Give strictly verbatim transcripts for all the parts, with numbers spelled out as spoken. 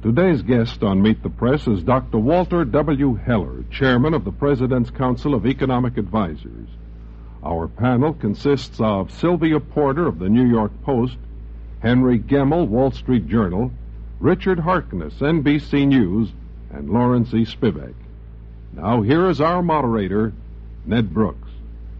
Today's guest on Meet the Press is Doctor Walter W. Heller, chairman of the President's Council of Economic Advisers. Our panel consists of Sylvia Porter of the New York Post, Henry Gemmell, Wall Street Journal, Richard Harkness, N B C News, and Lawrence E. Spivak. Now here is our moderator, Ned Brooks.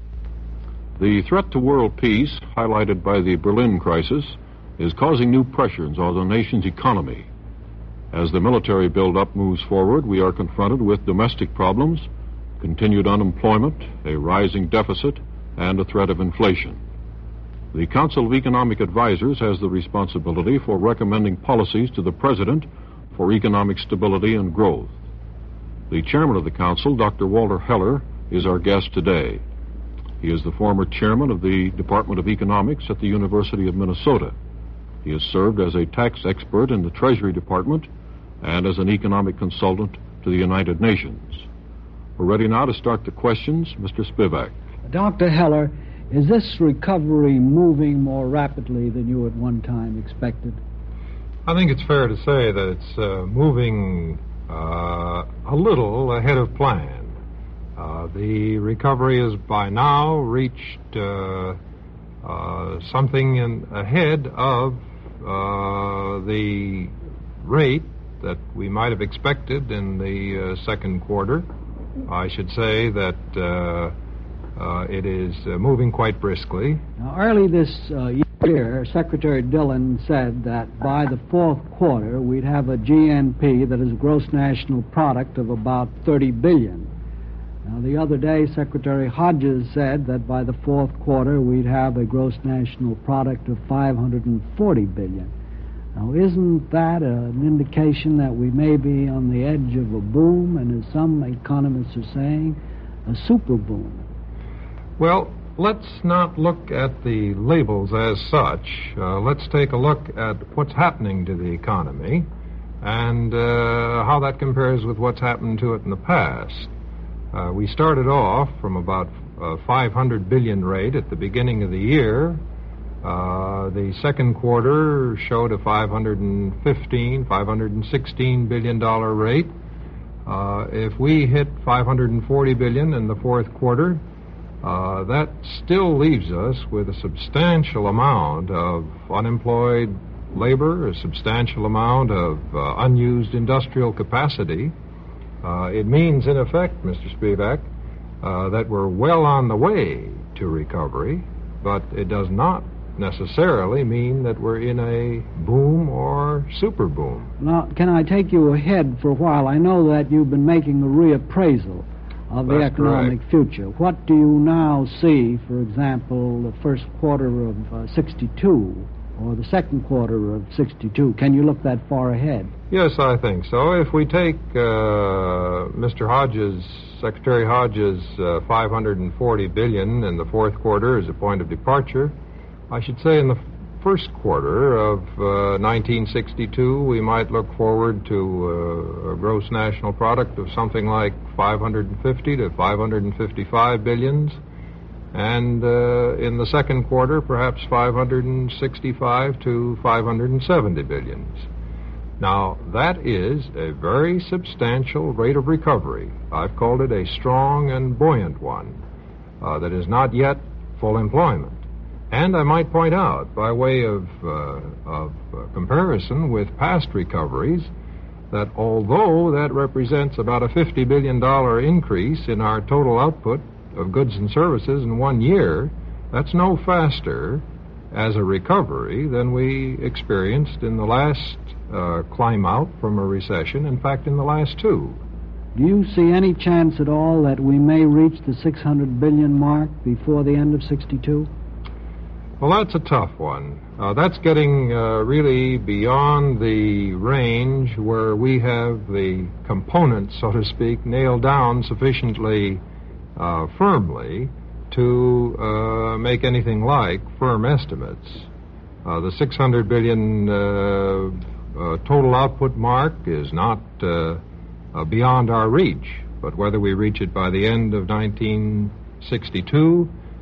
The threat to world peace, highlighted by the Berlin crisis, is causing new pressures on the nation's economy. As the military buildup moves forward, we are confronted with domestic problems, continued unemployment, a rising deficit, and a threat of inflation. The Council of Economic Advisers has the responsibility for recommending policies to the President for economic stability and growth. The chairman of the Council, Doctor Walter Heller, is our guest today. He is the former chairman of the Department of Economics at the University of Minnesota. He has served as a tax expert in the Treasury Department and as an economic consultant to the United Nations. We're ready now to start the questions. Mister Spivak. Doctor Heller, is this recovery moving more rapidly than you at one time expected? I think it's fair to say that it's uh, moving uh, a little ahead of plan. Uh, the recovery has by now reached uh, uh, something in, ahead of uh, the rate that we might have expected in the uh, second quarter. I should say that uh, uh, it is uh, moving quite briskly. Now, early this uh, year, Secretary Dillon said that by the fourth quarter we'd have a G N P, that is gross national product, of about thirty billion dollars. Now, the other day, Secretary Hodges said that by the fourth quarter we'd have a gross national product of five hundred forty billion dollars. Now, isn't that an indication that we may be on the edge of a boom, and as some economists are saying, a super boom? Well, let's not look at the labels as such. Uh, let's take a look at what's happening to the economy and uh, how that compares with what's happened to it in the past. Uh, we started off from about a five hundred billion rate at the beginning of the year. Uh, the second quarter showed a five hundred fifteen, five hundred sixteen billion dollar rate. Uh, if we hit five hundred forty billion in the fourth quarter, uh, that still leaves us with a substantial amount of unemployed labor, a substantial amount of uh, unused industrial capacity. Uh, it means, in effect, Mister Spivak, uh, that we're well on the way to recovery, but it does not necessarily mean that we're in a boom or super boom. Now, can I take you ahead for a while? I know that you've been making a reappraisal of the That's economic correct. future. What do you now see, for example, the first quarter of uh, sixty-two or the second quarter of sixty-two? Can you look that far ahead? Yes, I think so. If we take uh, Mister Hodges, Secretary Hodges' uh, five hundred forty billion dollars in the fourth quarter as a point of departure, I should say in the first quarter of uh, nineteen sixty-two, we might look forward to uh, a gross national product of something like five hundred fifty to five hundred fifty-five billions, and uh, in the second quarter, perhaps five hundred sixty-five to five hundred seventy billions. Now, that is a very substantial rate of recovery. I've called it a strong and buoyant one uh, that is not yet full employment. And I might point out, by way of, uh, of uh, comparison with past recoveries, that although that represents about a fifty billion dollars increase in our total output of goods and services in one year, that's no faster as a recovery than we experienced in the last uh, climb out from a recession, in fact, in the last two. Do you see any chance at all that we may reach the six hundred billion mark before the end of sixty-two? Well, that's a tough one. Uh, that's getting uh, really beyond the range where we have the components, so to speak, nailed down sufficiently uh, firmly to uh, make anything like firm estimates. Uh, the six hundred billion uh, uh, total output mark is not uh, uh, beyond our reach, but whether we reach it by the end of nineteen sixty-two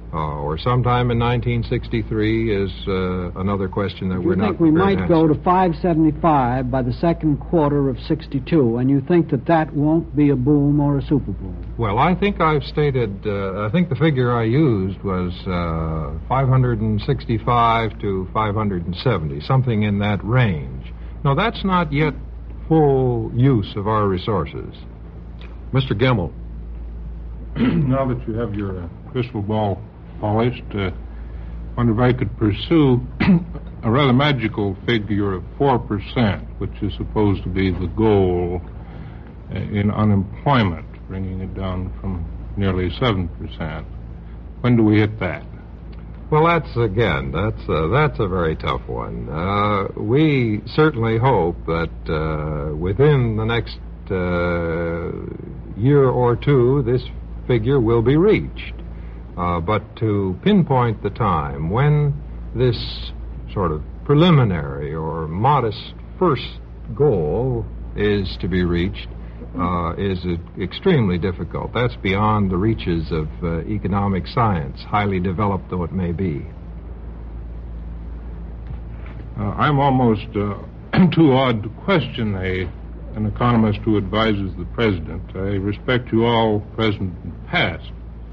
uh, or sometime in nineteen sixty-three is uh, another question that you we're not think we prepared might to go answer. to five seventy-five by the second quarter of sixty-two, and you think that that won't be a boom or a super boom? Well, I think I've stated, uh, I think the figure I used was uh, five sixty-five to five seventy, something in that range. Now, that's not yet full use of our resources. Mister Gemmell. Now that you have your uh, crystal ball polished, uh, wonder if I could pursue a rather magical figure of four percent, which is supposed to be the goal uh, in unemployment, bringing it down from nearly seven percent. When do we hit that? Well, that's, again, that's a, that's a very tough one. Uh, we certainly hope that uh, within the next uh, year or two, this figure will be reached. Uh, but to pinpoint the time when this sort of preliminary or modest first goal is to be reached uh, is uh, extremely difficult. That's beyond the reaches of uh, economic science, highly developed though it may be. Uh, I'm almost uh, too odd to question a an economist who advises the president. I respect you all, present and past.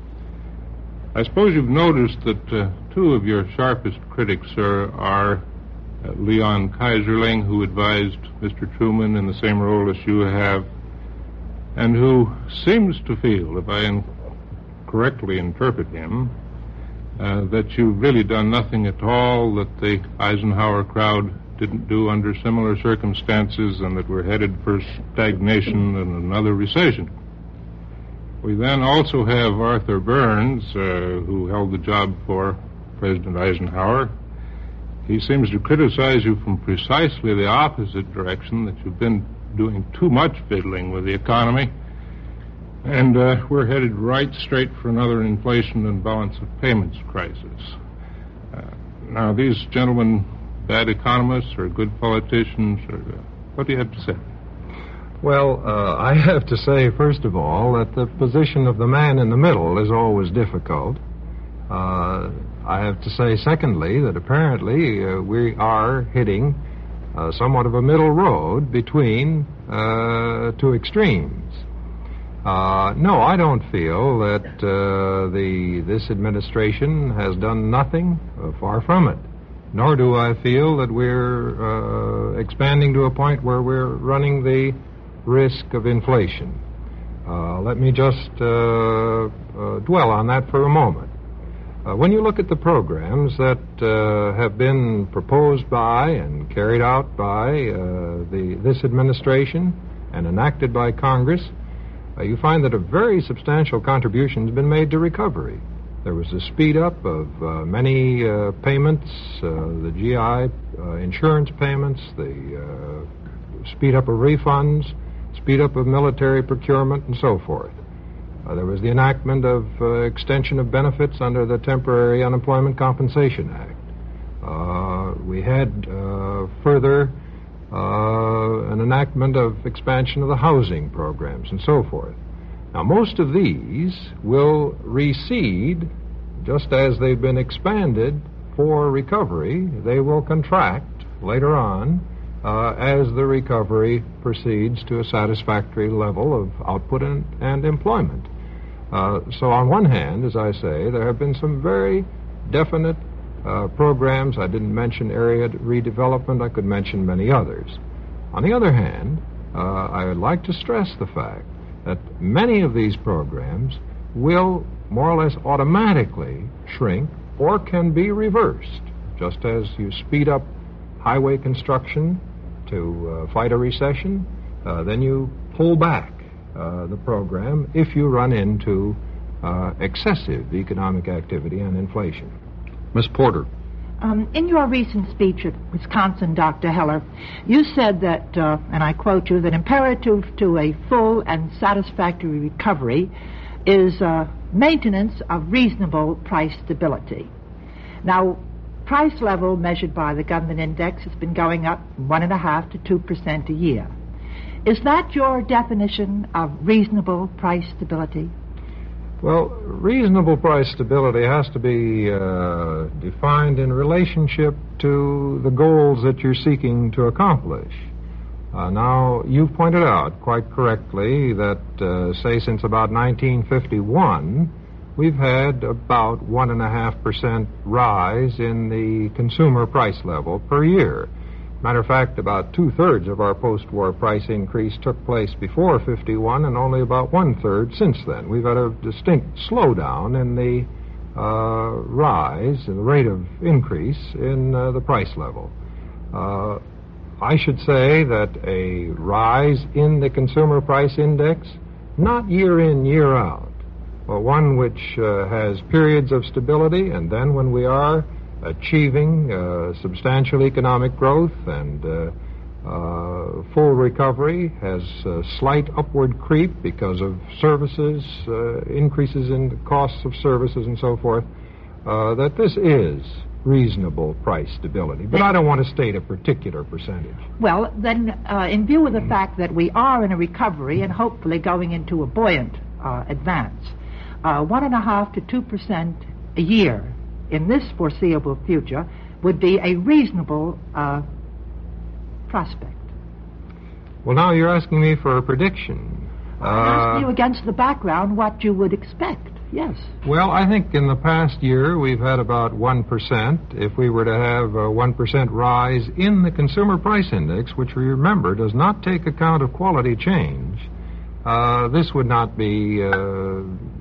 I suppose you've noticed that uh, two of your sharpest critics, sir, are uh, Leon Kaiserling, who advised Mister Truman in the same role as you have, and who seems to feel, if I in- correctly interpret him, uh, that you've really done nothing at all that the Eisenhower crowd didn't do under similar circumstances, and that we're headed for stagnation and another recession. We then also have Arthur Burns, uh, who held the job for President Eisenhower. He seems to criticize you from precisely the opposite direction, that you've been doing too much fiddling with the economy, and uh, we're headed right straight for another inflation and balance of payments crisis. Uh, now, these gentlemen, bad economists or good politicians, or uh, what do you have to say? Well, uh, I have to say, first of all, that the position of the man in the middle is always difficult. Uh, I have to say, secondly, that apparently uh, we are hitting uh, somewhat of a middle road between uh, two extremes. Uh, no, I don't feel that uh, the this administration has done nothing, uh, far from it. Nor do I feel that we're uh, expanding to a point where we're running the risk of inflation. Uh, let me just uh, uh, dwell on that for a moment. Uh, when you look at the programs that uh, have been proposed by and carried out by uh, the this administration and enacted by Congress, uh, you find that a very substantial contribution has been made to recovery. There was a speed up of uh, many uh, payments, uh, the G I uh, insurance payments, the uh, speed up of refunds, speed up of military procurement, and so forth. Uh, there was the enactment of uh, extension of benefits under the Temporary Unemployment Compensation Act. Uh, we had uh, further uh, an enactment of expansion of the housing programs, and so forth. Now, most of these will recede just as they've been expanded for recovery. They will contract later on uh, as the recovery proceeds to a satisfactory level of output and, and employment. Uh, so on one hand, as I say, there have been some very definite uh, programs. I didn't mention area redevelopment. I could mention many others. On the other hand, uh, I would like to stress the fact that many of these programs will more or less automatically shrink or can be reversed. Just as you speed up highway construction to uh, fight a recession, uh, then you pull back uh, the program if you run into uh, excessive economic activity and inflation. Miss Porter. Um, in your recent speech at Wisconsin, Doctor Heller, you said that, uh, and I quote you, that imperative to a full and satisfactory recovery is uh, maintenance of reasonable price stability. Now, price level measured by the government index has been going up one and a half to two percent a year. Is that your definition of reasonable price stability? Well, reasonable price stability has to be uh, defined in relationship to the goals that you're seeking to accomplish. Uh, now, you've pointed out quite correctly that, uh, say, since about nineteen fifty-one, we've had about one and a half percent rise in the consumer price level per year. Matter of fact, about two-thirds of our post-war price increase took place before fifty-one, and only about one-third since then. We've had a distinct slowdown in the uh, rise, in the rate of increase in uh, the price level. Uh, I should say that a rise in the consumer price index, not year in, year out, but one which uh, has periods of stability, and then when we are achieving uh, substantial economic growth and uh, uh, full recovery, has a slight upward creep because of services, uh, increases in the costs of services and so forth, uh, that this is reasonable price stability. But I don't want to state a particular percentage. Well, then, uh, in view of the fact that we are in a recovery and hopefully going into a buoyant uh, advance, uh, one and a half to two percent a year in this foreseeable future would be a reasonable uh, prospect. Well, now you're asking me for a prediction. I'm asking you against the background what you would expect, yes. Well, I think in the past year we've had about one percent. If we were to have a one percent rise in the consumer price index, which we remember does not take account of quality change, uh, this would not be uh,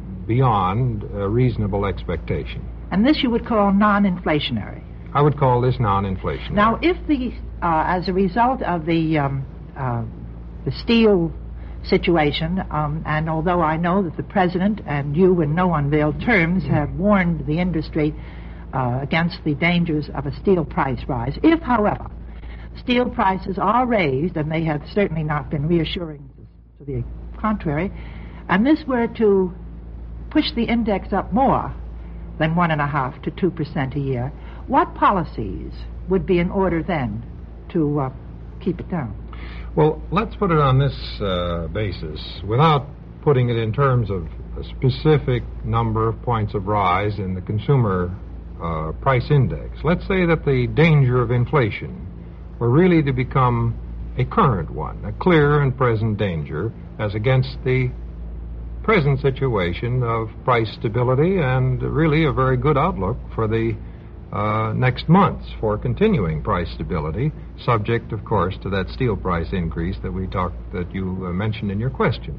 beyond a reasonable expectation. And this you would call non-inflationary? I would call this non-inflationary. Now, if the, uh, as a result of the, um, uh, the steel situation, um, and although I know that the President and you in no unveiled terms have warned the industry uh, against the dangers of a steel price rise, if, however, steel prices are raised, and they have certainly not been reassuring to the contrary, and this were to push the index up more than one and a half to two percent a year, what policies would be in order then to uh, keep it down? Well, let's put it on this uh, basis, without putting it in terms of a specific number of points of rise in the consumer uh, price index. Let's say that the danger of inflation were really to become a current one, a clear and present danger, as against the present situation of price stability and really a very good outlook for the uh, next months for continuing price stability, subject, of course, to that steel price increase that we talked, that you uh, mentioned in your question.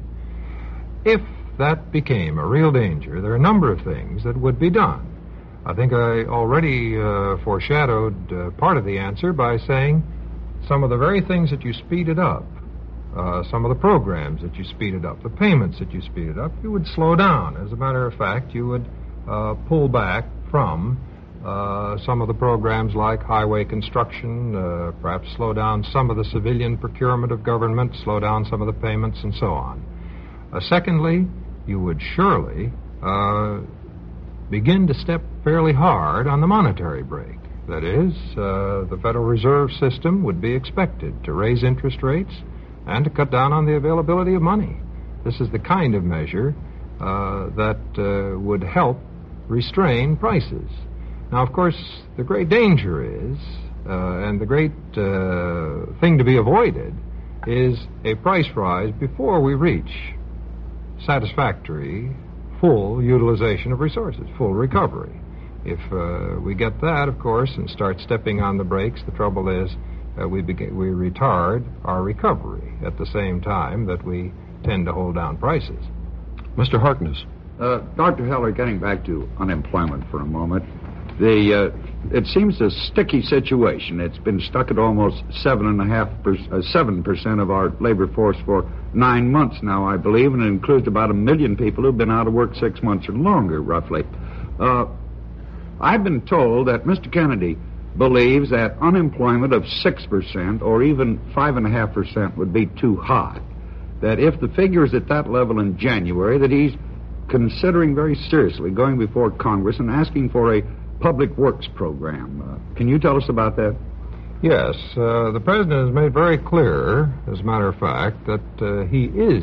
If that became a real danger, there are a number of things that would be done. I think I already uh, foreshadowed uh, part of the answer by saying some of the very things that you speeded up, Uh, some of the programs that you speeded up, the payments that you speeded up, you would slow down. As a matter of fact, you would uh, pull back from uh, some of the programs like highway construction, uh, perhaps slow down some of the civilian procurement of government, slow down some of the payments, and so on. Uh, secondly, you would surely uh, begin to step fairly hard on the monetary brake. That is, uh, the Federal Reserve System would be expected to raise interest rates and to cut down on the availability of money. This is the kind of measure uh, that uh, would help restrain prices. Now, of course, the great danger is, uh, and the great uh, thing to be avoided, is a price rise before we reach satisfactory, full utilization of resources, full recovery. If uh, we get that, of course, and start stepping on the brakes, the trouble is Uh, we, begin, we retard our recovery at the same time that we tend to hold down prices. Mister Harkness. Uh, Doctor Heller, getting back to unemployment for a moment, the uh, it seems a sticky situation. It's been stuck at almost seven and a half, per, uh, seven percent of our labor force for nine months now, I believe, and it includes about a million people who've been out of work six months or longer, roughly. Uh, I've been told that Mister Kennedy believes that unemployment of six percent or even five point five percent would be too high. That if the figure is at that level in January, that he's considering very seriously going before Congress and asking for a public works program. Uh, can you tell us about that? Yes. Uh, the President has made very clear, as a matter of fact, that uh, he is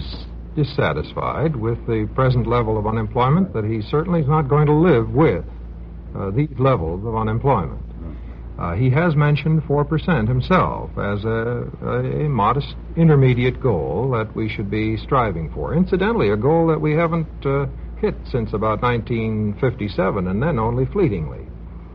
dissatisfied with the present level of unemployment, that he certainly is not going to live with uh, these levels of unemployment. Uh, he has mentioned four percent himself as a, a modest intermediate goal that we should be striving for. Incidentally, a goal that we haven't uh, hit since about nineteen fifty-seven, and then only fleetingly.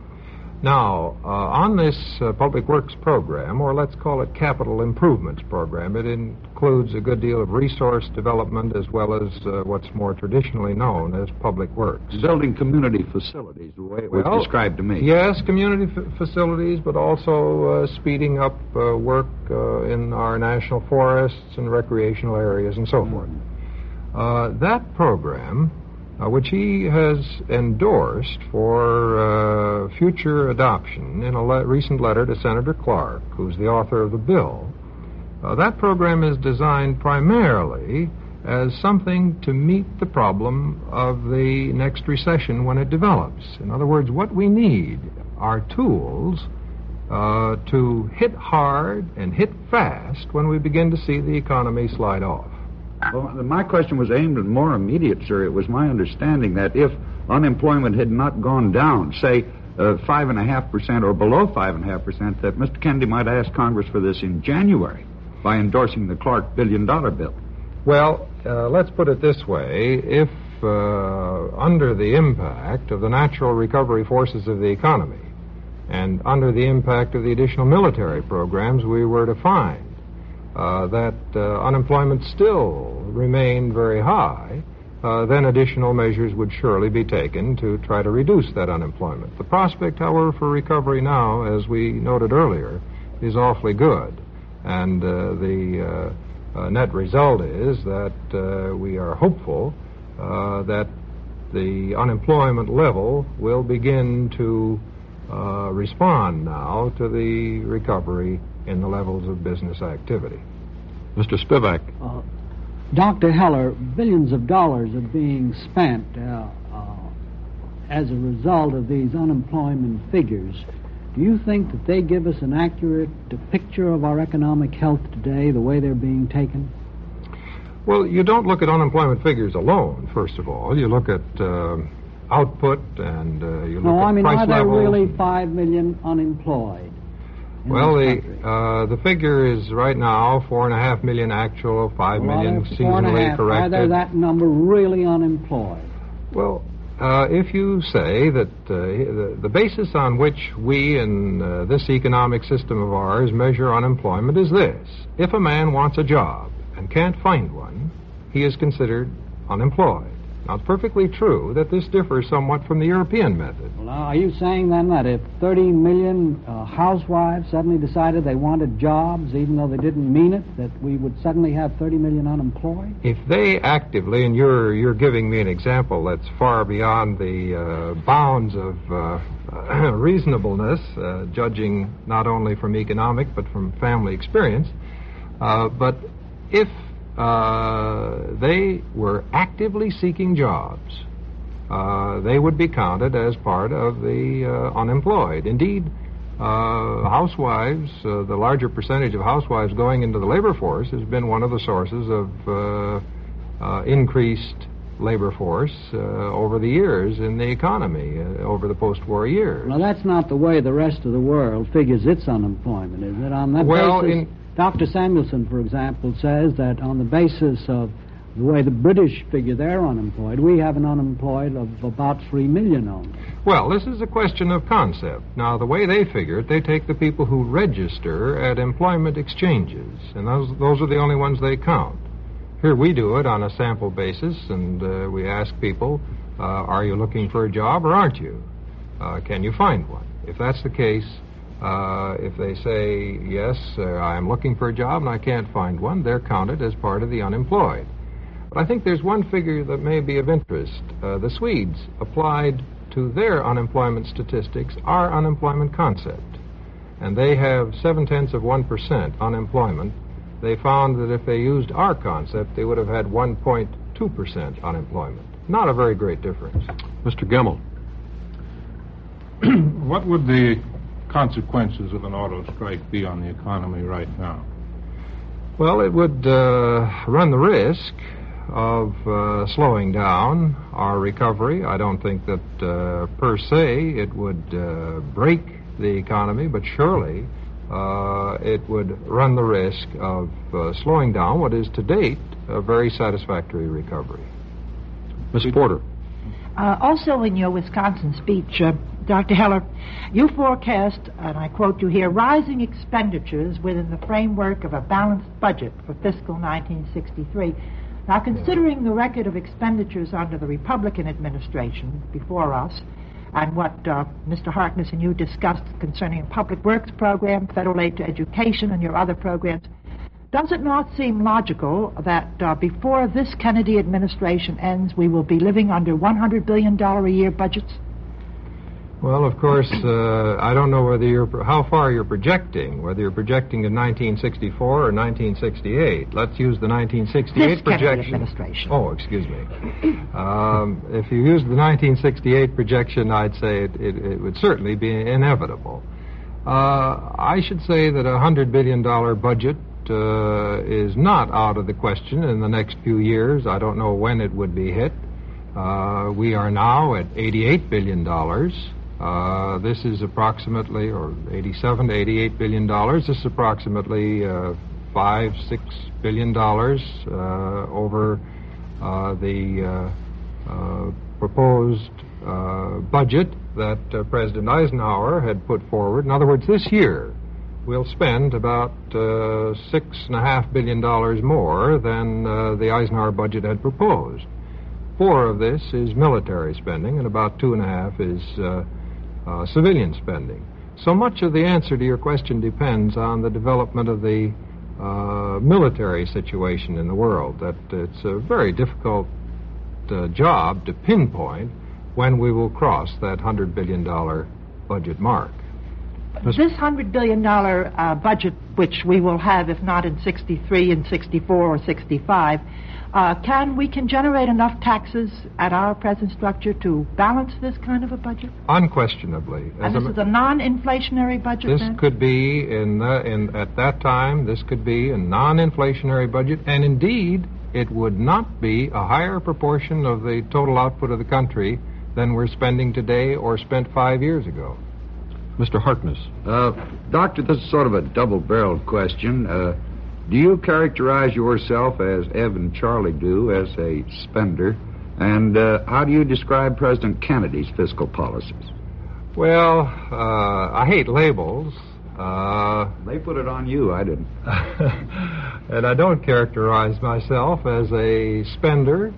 Now, uh, on this uh, Public Works program, or let's call it Capital Improvements program, it includes a good deal of resource development as well as uh, what's more traditionally known as public works. Building community facilities, the way it was Well, described to me. Yes, community f- facilities, but also uh, speeding up uh, work uh, in our national forests and recreational areas and so forth. Uh, that program, Uh, which he has endorsed for uh, future adoption in a le- recent letter to Senator Clark, who's the author of the bill. Uh, that program is designed primarily as something to meet the problem of the next recession when it develops. In other words, what we need are tools uh, to hit hard and hit fast when we begin to see the economy slide off. Well, my question was aimed at more immediate, sir. It was my understanding that if unemployment had not gone down, say, uh, five and a half percent or below five and a half percent, that Mister Kennedy might ask Congress for this in January by endorsing the Clark billion-dollar bill. Well, uh, let's put it this way. If uh, under the impact of the natural recovery forces of the economy and under the impact of the additional military programs we were to find Uh, that uh, unemployment still remained very high, uh, then additional measures would surely be taken to try to reduce that unemployment. The prospect, however, for recovery now, as we noted earlier, is awfully good. And uh, the uh, uh, net result is that uh, we are hopeful uh, that the unemployment level will begin to uh, respond now to the recovery in the levels of business activity. Mister Spivak. Uh, Doctor Heller, billions of dollars are being spent uh, uh, as a result of these unemployment figures. Do you think that they give us an accurate picture of our economic health today, the way they're being taken? Well, you don't look at unemployment figures alone, first of all. You look at uh, output and uh, you look no, at I mean, price are there levels. really five million unemployed? Well, the uh, the figure is right now four and a half million actual, five well, million four and a seasonally half. corrected. Are there that number really unemployed? Well, uh, if you say that uh, the, the basis on which we in uh, this economic system of ours measure unemployment is this: if a man wants a job and can't find one, he is considered unemployed. Now, it's perfectly true that this differs somewhat from the European method. Well, now, are you saying then that if thirty million uh, housewives suddenly decided they wanted jobs, even though they didn't mean it, that we would suddenly have thirty million unemployed? If they actively, and you're you're giving me an example that's far beyond the uh, bounds of uh, reasonableness, uh, judging not only from economic but from family experience, uh, but if Uh, they were actively seeking jobs, uh, they would be counted as part of the uh, unemployed. Indeed, uh, housewives, uh, the larger percentage of housewives going into the labor force has been one of the sources of uh, uh, increased labor force uh, over the years in the economy, uh, over the post-war years. Well, that's not the way the rest of the world figures its unemployment, is it? On that well, basis, in Doctor Samuelson, for example, says that on the basis of the way the British figure their unemployed, we have an unemployed of about three million only. Well, this is a question of concept. Now, the way they figure it, they take the people who register at employment exchanges, and those, those are the only ones they count. Here we do it on a sample basis, and uh, we ask people, uh, are you looking for a job or aren't you? Uh, can you find one? If that's the case, Uh, if they say, yes, uh, I'm looking for a job and I can't find one, they're counted as part of the unemployed. But I think there's one figure that may be of interest. Uh, the Swedes applied to their unemployment statistics our unemployment concept, and they have seven-tenths of one percent unemployment. They found that if they used our concept, they would have had one point two percent unemployment. Not a very great difference. Mister Gemmell. What would the consequences of an auto strike be on the economy right now? Well, it would uh, run the risk of uh, slowing down our recovery. I don't think that uh, per se it would uh, break the economy, but surely uh, it would run the risk of uh, slowing down what is to date a very satisfactory recovery. Miz Porter. Uh, also in your Wisconsin speech, uh, Doctor Heller, you forecast, and I quote you here, rising expenditures within the framework of a balanced budget for fiscal nineteen sixty-three. Now, considering the record of expenditures under the Republican administration before us, and what uh, Mister Harkness and you discussed concerning a public works program, federal aid to education, and your other programs, does it not seem logical that uh, before this Kennedy administration ends, we will be living under one hundred billion dollars a year budgets? Well, of course, uh, I don't know whether you're how far you're projecting, whether you're projecting to nineteen sixty-four or nineteen sixty-eight. Let's use the nineteen sixty-eight this Kennedy projection. Administration. Oh, excuse me. Um, if you use the nineteen sixty-eight projection, I'd say it, it, it would certainly be inevitable. Uh, I should say that a one hundred billion dollars budget uh, is not out of the question in the next few years. I don't know when it would be hit. Uh, we are now at eighty-eight billion dollars. Uh, this is approximately, or eighty-seven to eighty-eight billion dollars. This is approximately uh, five, six billion dollars uh, over uh, the uh, uh, proposed uh, budget that uh, President Eisenhower had put forward. In other words, this year we'll spend about uh, six and a half billion dollars more than uh, the Eisenhower budget had proposed. Four of this is military spending, and about two and a half is uh, Uh, civilian spending. So much of the answer to your question depends on the development of the uh, military situation in the world. That it's a very difficult uh, job to pinpoint when we will cross that one hundred billion dollars budget mark. This one hundred billion dollars uh, budget, which we will have, if not in sixty-three, in sixty-four or sixty-five, uh, can we can generate enough taxes at our present structure to balance this kind of a budget? Unquestionably. And this a, is a non-inflationary budget, This then? could be, in, the, in at that time, this could be a non-inflationary budget, and indeed, it would not be a higher proportion of the total output of the country than we're spending today or spent five years ago. Mister Harkness. Uh, Doctor, this is sort of a double-barreled question. Uh, do you characterize yourself, as Ev and Charlie do, as a spender? And uh, how do you describe President Kennedy's fiscal policies? Well, uh, I hate labels. Uh, they put it on you, I didn't. And I don't characterize myself as a spender.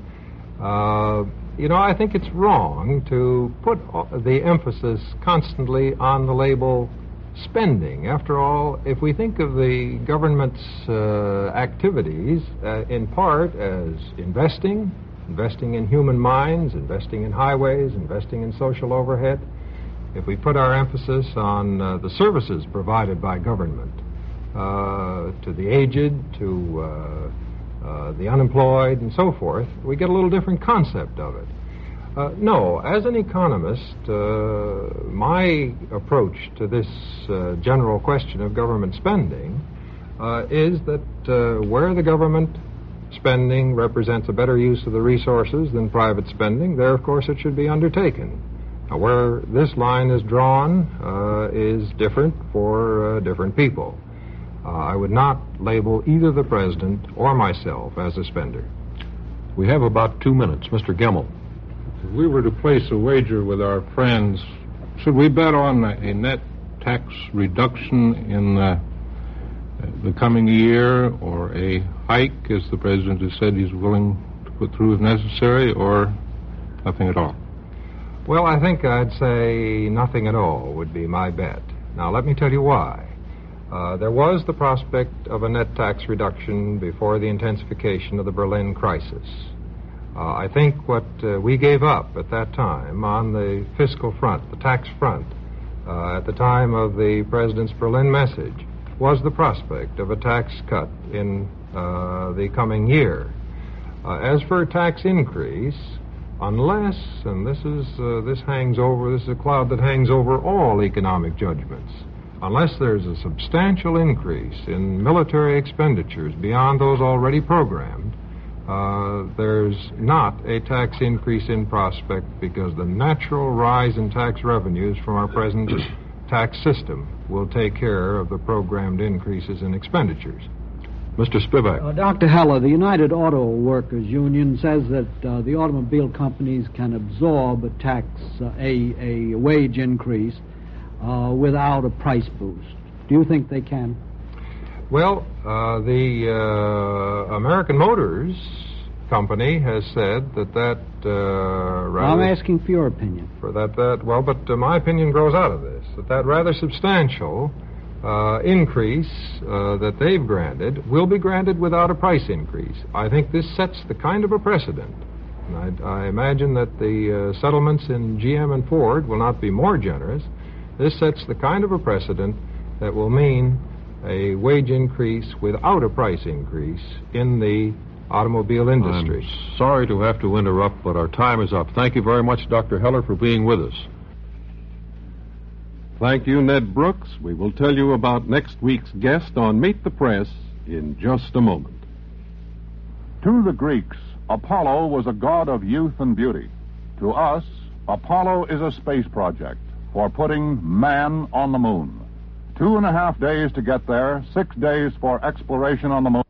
Uh, you know, I think it's wrong to put the emphasis constantly on the label spending. After all, if we think of the government's uh, activities uh, in part as investing, investing in human minds, investing in highways, investing in social overhead, if we put our emphasis on uh, the services provided by government uh, to the aged, to uh, uh, the unemployed, and so forth, we get a little different concept of it. Uh, no, as an economist, uh, my approach to this uh, general question of government spending uh, is that uh, where the government spending represents a better use of the resources than private spending, there, of course, it should be undertaken. Now, where this line is drawn uh, is different for uh, different people. Uh, I would not label either the president or myself as a spender. We have about two minutes. Mister Gemmell. If we were to place a wager with our friends, should we bet on a net tax reduction in uh, the coming year, or a hike, as the president has said he's willing to put through if necessary, or nothing at all? Well, I think I'd say nothing at all would be my bet. Now, let me tell you why. Uh, there was the prospect of a net tax reduction before the intensification of the Berlin crisis. Uh, I think what uh, we gave up at that time on the fiscal front, the tax front, uh, at the time of the president's Berlin message, was the prospect of a tax cut in uh, the coming year. Uh, as for a tax increase, unless, and this is uh, this hangs over, this is a cloud that hangs over all economic judgments, unless there's a substantial increase in military expenditures beyond those already programmed, uh, there's not a tax increase in prospect because the natural rise in tax revenues from our present tax system will take care of the programmed increases in expenditures. Mister Spivak. Uh, Doctor Heller, the United Auto Workers Union says that uh, the automobile companies can absorb a tax, uh, a, a wage increase uh, without a price boost. Do you think they can? Well, uh, the uh, American Motors Company has said that that uh, rather... I'm asking for your opinion. For that, that well, but uh, my opinion grows out of this, that that rather substantial uh, increase uh, that they've granted will be granted without a price increase. I think this sets the kind of a precedent. And I, I imagine that the uh, settlements in G M and Ford will not be more generous. This sets the kind of a precedent that will mean a wage increase without a price increase in the automobile industry. I'm sorry to have to interrupt, but our time is up. Thank you very much, Doctor Heller, for being with us. Thank you, Ned Brooks. We will tell you about next week's guest on Meet the Press in just a moment. To the Greeks, Apollo was a god of youth and beauty. To us, Apollo is a space project for putting man on the moon. Two and a half days to get there, six days for exploration on the moon.